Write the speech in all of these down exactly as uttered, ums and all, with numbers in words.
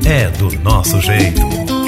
é do nosso jeito.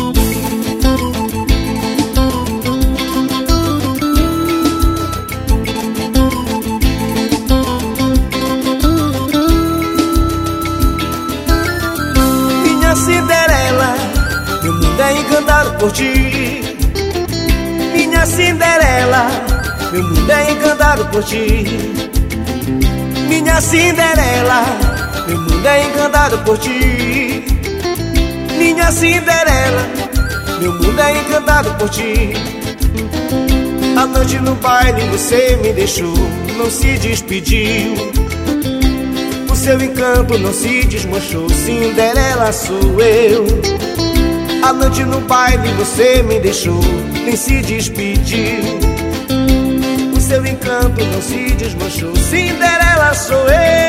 Minha Cinderela, meu mundo é encantado por ti. Minha Cinderela, meu mundo é encantado por ti. Minha Cinderela, meu mundo é encantado por ti. Minha Cinderela, meu mundo é encantado por ti. A noite no baile você me deixou, não se despediu. O seu encanto não se desmanchou, Cinderela sou eu. A noite no baile você me deixou, nem se despediu. O seu encanto não se desmanchou, Cinderela sou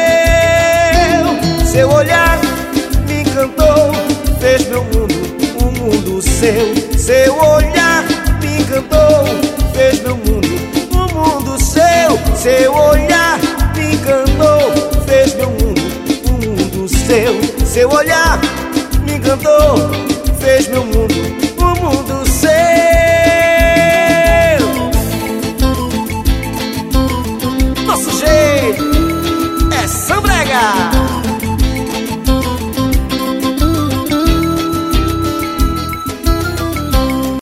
eu. Seu olhar me encantou, fez meu mundo um mundo seu. Seu olhar me encantou, fez meu mundo um mundo seu. Seu olhar me encantou, fez meu mundo um mundo seu. Seu olhar me encantou, fez meu mundo